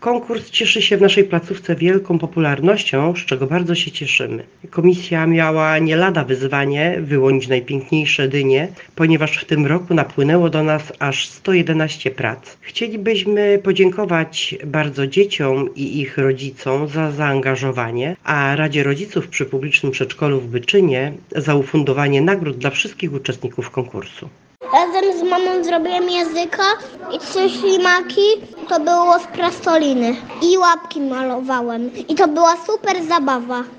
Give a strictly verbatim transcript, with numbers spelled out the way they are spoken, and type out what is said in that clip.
Konkurs cieszy się w naszej placówce wielką popularnością, z czego bardzo się cieszymy. Komisja miała nie lada wyzwanie wyłonić najpiękniejsze dynie, ponieważ w tym roku napłynęło do nas aż sto jedenaście prac. Chcielibyśmy podziękować bardzo dzieciom i ich rodzicom za zaangażowanie, a Radzie Rodziców przy Publicznym Przedszkolu w Byczynie za ufundowanie nagród dla wszystkich uczestników konkursu. Razem z mamą zrobiłem języka i trzy ślimaki, to było z plastoliny. I łapki malowałem. I to była super zabawa.